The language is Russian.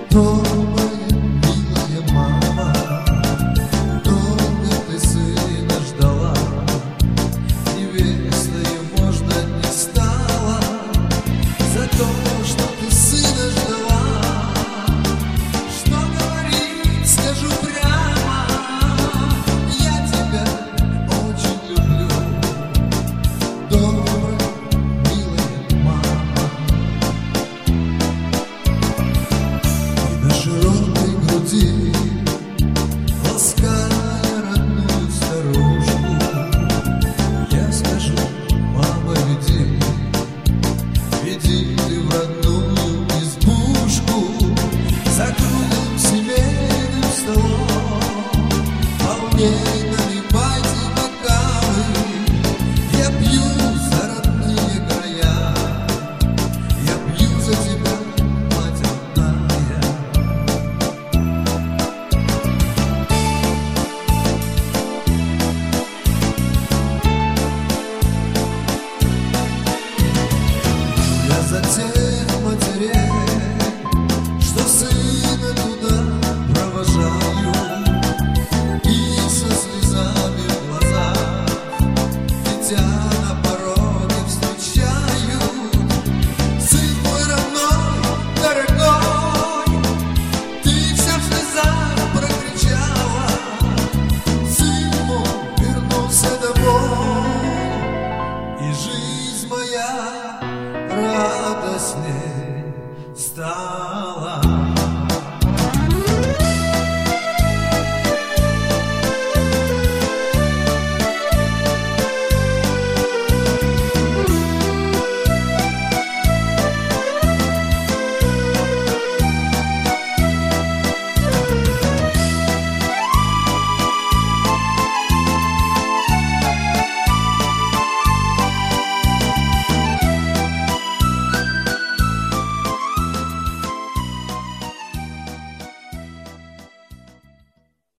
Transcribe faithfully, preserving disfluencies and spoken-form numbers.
Добрая, милая мама, долго ты сына ждала, невестой, можно, не стала за то, что ты сына ждала. Что говорить, скажу прямо, я тебя очень люблю. Добрая, милая мама. И на широкой груди, лаская родную старушку, я скажу: мама, веди, веди ты в родную избушку, за круглым семейным столом, а в ней наливайте бокалы. Я пью за родные края, я пью за тебя, мать родная. Я за тех матерей, что сына туда провожаю, и со слезами в глазах дитя на пороге встречают. Сын мой родной, дорогой, ты вся в слезах прокричала. Сын мой вернулся домой, и жизнь моя радостней стала.